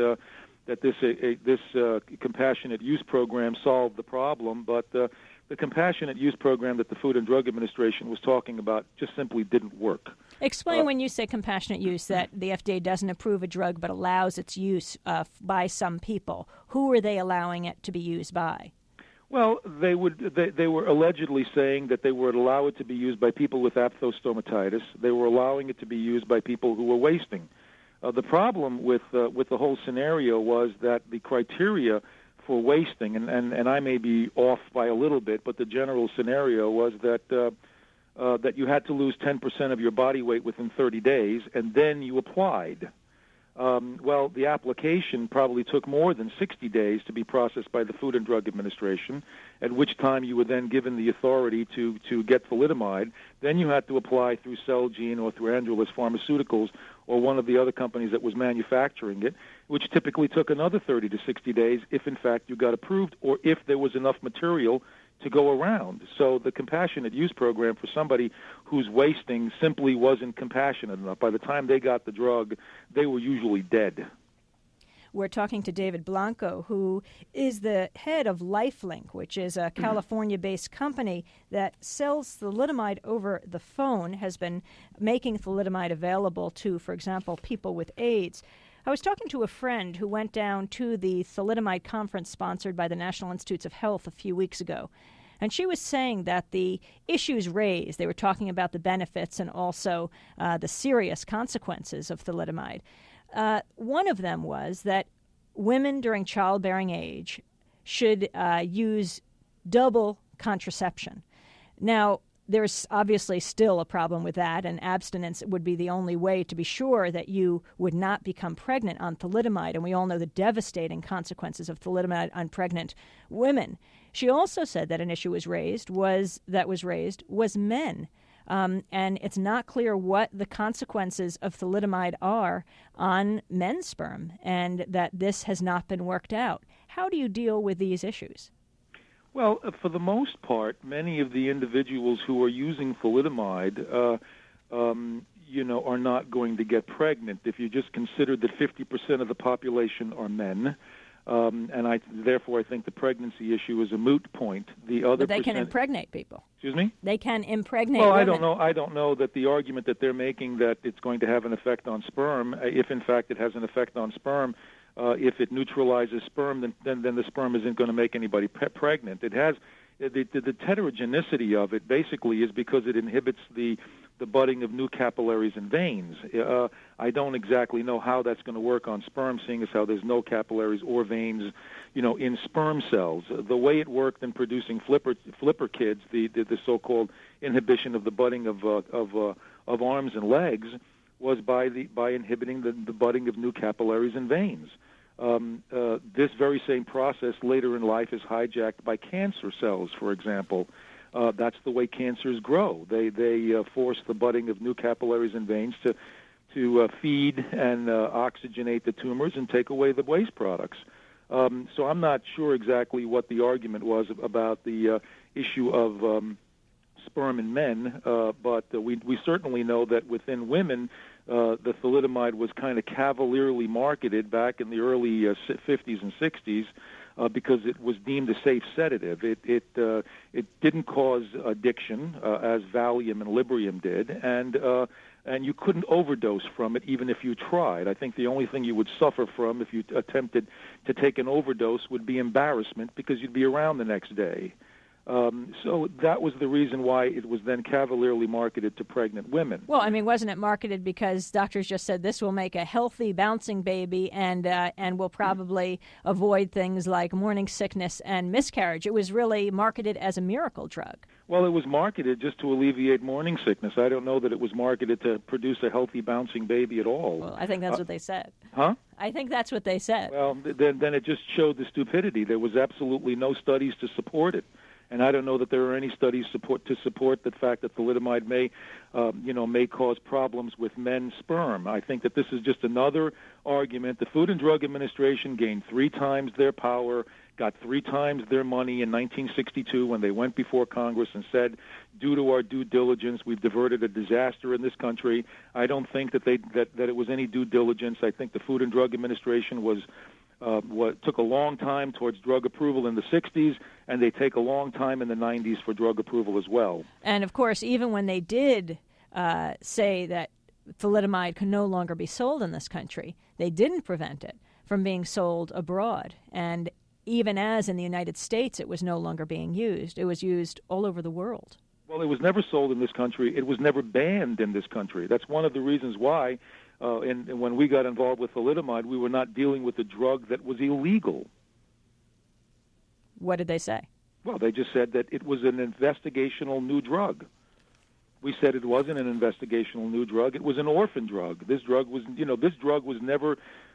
this compassionate use program solved the problem, but the compassionate use program that the Food and Drug Administration was talking about just simply didn't work. Explain when you say compassionate use that the FDA doesn't approve a drug but allows its use by some people. Who are they allowing it to be used by? Well, they were allegedly saying that they would allow it to be used by people with aphthostomatitis. They were allowing it to be used by people who were wasting. The problem with the whole scenario was that the criteria for wasting, and I may be off by a little bit, but the general scenario was that that you had to lose 10% of your body weight within 30 days, and then you applied. Well, the application probably took more than 60 days to be processed by the Food and Drug Administration, at which time you were then given the authority to get thalidomide. Then you had to apply through Celgene or through Androlus Pharmaceuticals or one of the other companies that was manufacturing it, which typically took another 30 to 60 days if, in fact, you got approved or if there was enough material to go around. So the compassionate use program for somebody who's wasting simply wasn't compassionate enough. By the time they got the drug, they were usually dead. We're talking to David Blanco, who is the head of LifeLink, which is a California-based company that sells thalidomide over the phone, has been making thalidomide available to, for example, people with AIDS. I was talking to a friend who went down to the thalidomide conference sponsored by the National Institutes of Health a few weeks ago, and she was saying that the issues raised, they were talking about the benefits and also the serious consequences of thalidomide. One of them was that women during childbearing age should use double contraception. Now, there's obviously still a problem with that, and abstinence would be the only way to be sure that you would not become pregnant on thalidomide, and we all know the devastating consequences of thalidomide on pregnant women. She also said that an issue was raised was men and it's not clear what the consequences of thalidomide are on men's sperm, and that this has not been worked out. How do you deal with these issues? Well, for the most part, many of the individuals who are using thalidomide, are not going to get pregnant. If you just consider that 50% of the population are men, and therefore I think the pregnancy issue is a moot point. But they can impregnate people. Excuse me? They can impregnate women. I don't know that the argument that they're making that it's going to have an effect on sperm, if in fact it has an effect on sperm, if it neutralizes sperm, then the sperm isn't going to make anybody pregnant. It has the heterogeneity of it basically is because it inhibits the budding of new capillaries and veins. I don't exactly know how that's going to work on sperm, seeing as how there's no capillaries or veins, in sperm cells. The way it worked in producing flipper kids, the so-called inhibition of the budding of arms and legs, was by inhibiting the budding of new capillaries and veins. This very same process later in life is hijacked by cancer cells, for example. That's the way cancers grow. They force the budding of new capillaries and veins to feed and oxygenate the tumors and take away the waste products. So I'm not sure exactly what the argument was about the issue of sperm in men, but we certainly know that within women, the thalidomide was kind of cavalierly marketed back in the early 50s and 60s because it was deemed a safe sedative. It didn't cause addiction as Valium and Librium did, and you couldn't overdose from it even if you tried. I think the only thing you would suffer from if you attempted to take an overdose would be embarrassment because you'd be around the next day. So that was the reason why it was then cavalierly marketed to pregnant women. Well, I mean, wasn't it marketed because doctors just said this will make a healthy, bouncing baby and will probably avoid things like morning sickness and miscarriage? It was really marketed as a miracle drug. Well, it was marketed just to alleviate morning sickness. I don't know that it was marketed to produce a healthy, bouncing baby at all. Well, I think that's what they said. Huh? I think that's what they said. Well, then it just showed the stupidity. There was absolutely no studies to support it. And I don't know that there are any studies to support the fact that thalidomide may cause problems with men's sperm. I think that this is just another argument. The Food and Drug Administration gained 3 times their power, got 3 times their money in 1962 when they went before Congress and said, due to our due diligence, we've diverted a disaster in this country. I don't think that it was any due diligence. I think the Food and Drug Administration took a long time towards drug approval in the 60s, and they take a long time in the 90s for drug approval as well. And, of course, even when they did say that thalidomide could no longer be sold in this country, they didn't prevent it from being sold abroad. And even as in the United States it was no longer being used, it was used all over the world. Well, it was never sold in this country. It was never banned in this country. That's one of the reasons why and when we got involved with thalidomide, we were not dealing with a drug that was illegal. What did they say? Well, they just said that it was an investigational new drug. We said it wasn't an investigational new drug. It was an orphan drug. This drug was never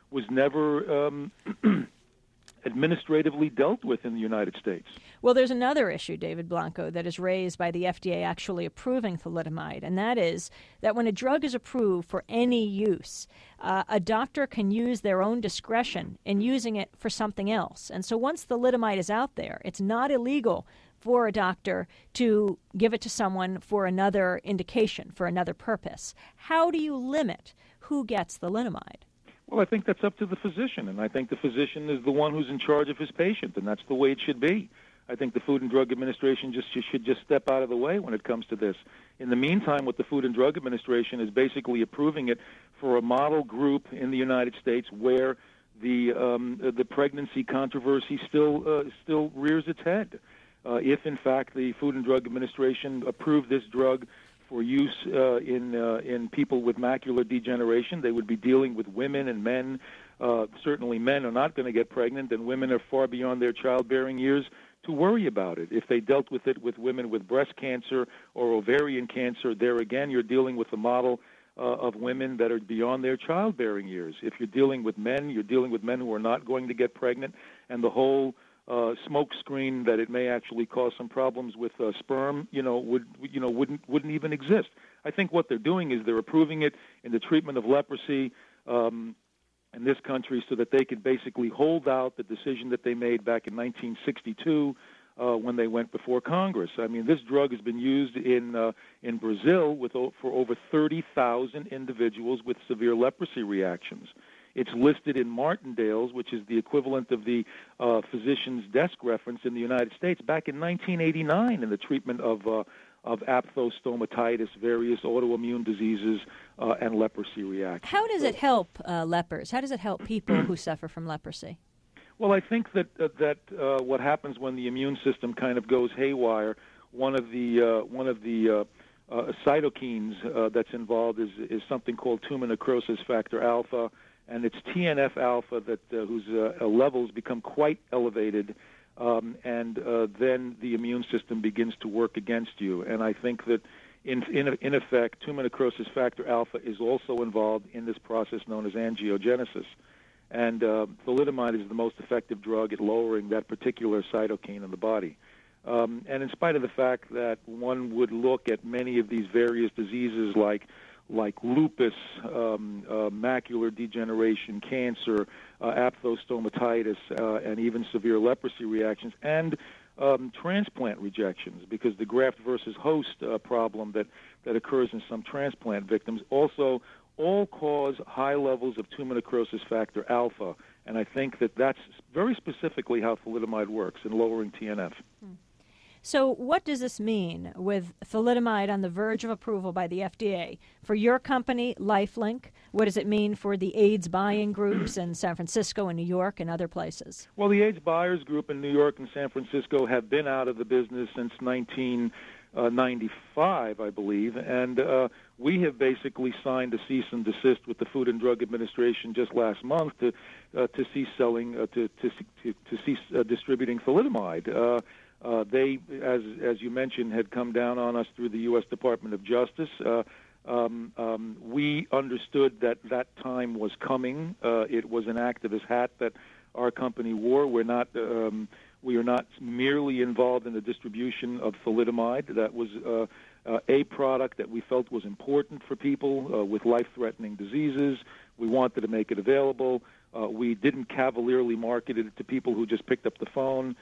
administratively dealt with in the United States. Well, there's another issue, David Blanco, that is raised by the FDA actually approving thalidomide, and that is that when a drug is approved for any use, a doctor can use their own discretion in using it for something else. And so once thalidomide is out there, it's not illegal for a doctor to give it to someone for another indication, for another purpose. How do you limit who gets thalidomide? Well, I think that's up to the physician, and I think the physician is the one who's in charge of his patient, and that's the way it should be. I think the Food and Drug Administration should just step out of the way when it comes to this. In the meantime, what the Food and Drug Administration is basically approving it for a model group in the United States where the pregnancy controversy still rears its head. If, in fact, the Food and Drug Administration approved this drug for use in people with macular degeneration, they would be dealing with women and men. Certainly men are not going to get pregnant, and women are far beyond their childbearing years to worry about it. If they dealt with it with women with breast cancer or ovarian cancer, there again you're dealing with a model of women that are beyond their childbearing years. If you're dealing with men, you're dealing with men who are not going to get pregnant, and the whole smoke screen that it may actually cause some problems with sperm, wouldn't even exist. I think what they're doing is they're approving it in the treatment of leprosy in this country so that they could basically hold out the decision that they made back in 1962 when they went before Congress. I mean, this drug has been used in Brazil for over 30,000 individuals with severe leprosy reactions. It's listed in Martindale's, which is the equivalent of the physician's desk reference in the United States, back in 1989 in the treatment of aphthostomatitis, various autoimmune diseases, and leprosy reactions. How does it help lepers? How does it help people who suffer from leprosy? Well, I think that what happens when the immune system kind of goes haywire, one of the cytokines that's involved is something called tumor necrosis factor alpha, and it's TNF alpha whose levels become quite elevated, and then the immune system begins to work against you. And I think that in effect, tumor necrosis factor alpha is also involved in this process known as angiogenesis. And thalidomide is the most effective drug at lowering that particular cytokine in the body. And in spite of the fact that one would look at many of these various diseases like lupus, macular degeneration, cancer, aphthostomatitis, and even severe leprosy reactions, and transplant rejections, because the graft versus host problem that occurs in some transplant victims also all cause high levels of tumor necrosis factor alpha, and I think that's very specifically how thalidomide works in lowering TNF. So what does this mean with thalidomide on the verge of approval by the FDA? For your company, LifeLink, what does it mean for the AIDS buying groups in San Francisco and New York and other places? Well, the AIDS buyers group in New York and San Francisco have been out of the business since 1995, I believe, and we have basically signed a cease and desist with the Food and Drug Administration just last month to cease selling, to cease distributing thalidomide. They, as you mentioned, had come down on us through the U.S. Department of Justice. We understood that time was coming. It was an activist hat that our company wore. We are not merely involved in the distribution of thalidomide. That was a product that we felt was important for people with life-threatening diseases. We wanted to make it available. We didn't cavalierly market it to people who just picked up the phone.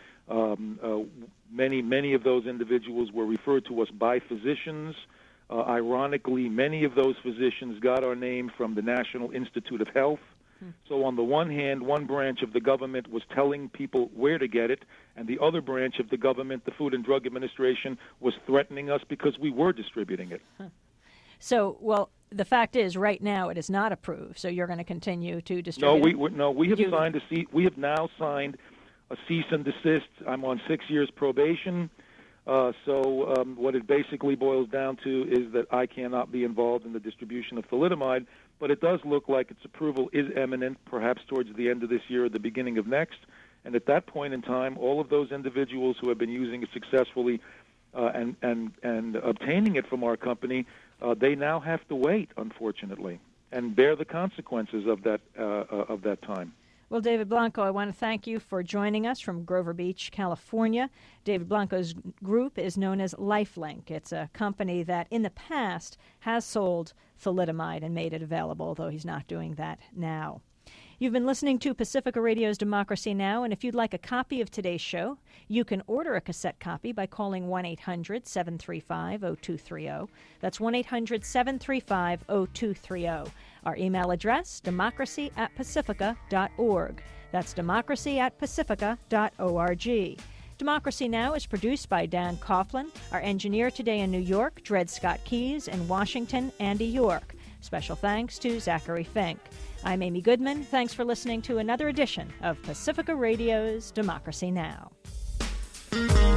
Many of those individuals were referred to us by physicians. Ironically, many of those physicians got our name from the National Institute of Health. So on the one hand, one branch of the government was telling people where to get it, and the other branch of the government, the Food and Drug Administration, was threatening us because we were distributing it. So, well, the fact is, right now it is not approved. So you're going to continue to distribute. We have now signed a cease and desist. I'm on 6 years probation. So what it basically boils down to is that I cannot be involved in the distribution of thalidomide, but it does look like its approval is imminent, perhaps towards the end of this year or the beginning of next. And at that point in time, all of those individuals who have been using it successfully and obtaining it from our company, they now have to wait, unfortunately, and bear the consequences of that time. Well, David Blanco, I want to thank you for joining us from Grover Beach, California. David Blanco's group is known as LifeLink. It's a company that in the past has sold thalidomide and made it available, although he's not doing that now. You've been listening to Pacifica Radio's Democracy Now!, and if you'd like a copy of today's show, you can order a cassette copy by calling 1-800-735-0230. That's 1-800-735-0230. Our email address, democracy@pacifica.org. That's democracy@pacifica.org. Democracy Now! Is produced by Dan Coughlin. Our engineer today in New York, Dred Scott Keys. In Washington, Andy York. Special thanks to Zachary Fink. I'm Amy Goodman. Thanks for listening to another edition of Pacifica Radio's Democracy Now!